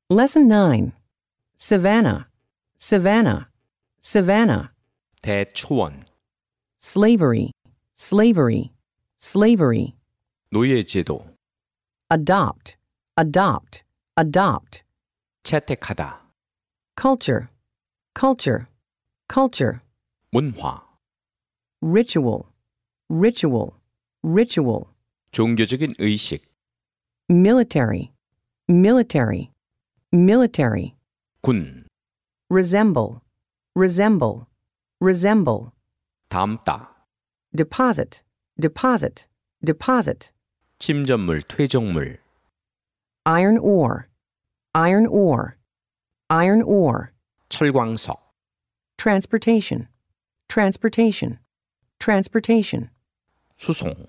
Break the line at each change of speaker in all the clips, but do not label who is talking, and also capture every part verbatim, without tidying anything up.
Lesson nine. Savannah, Savannah, Savannah.
대초원,
Slavery, slavery, slavery.
노예제도,
Adopt, adopt, adopt.
채택하다,
Culture, culture, culture.
문화,
Ritual, ritual, ritual.
종교적인 의식,
Military, military, military.
군,
Resemble, resemble, resemble.
닮다,
Deposit, deposit, deposit.
침전물, 퇴적물,
Iron ore, iron ore, iron ore.
철광석,
Transportation, transportation, transportation.
수송.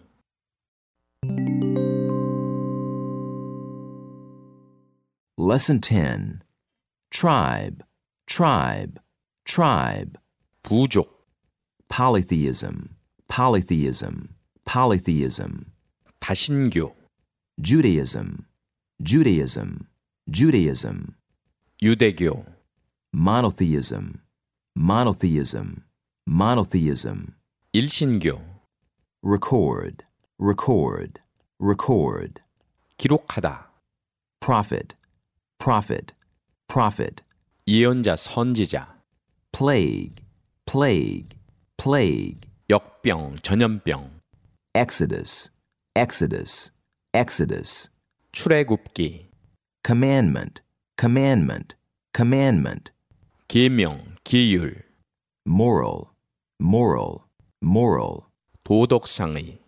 Lesson ten. Tribe, tribe, tribe.
부족,
Polytheism, polytheism, polytheism.
다신교,
Judaism, Judaism, Judaism.
유대교,
Monotheism, monotheism, monotheism.
일신교,
Record, record, record.
기록하다,
Prophet, prophet, prophet.
예언자, 선지자,
Plague, plague, plague.
역병, 전염병,
Exodus, exodus, exodus.
출애굽기,
Commandment, commandment, commandment.
계명, 기율,
Moral, moral, moral.
도덕상의,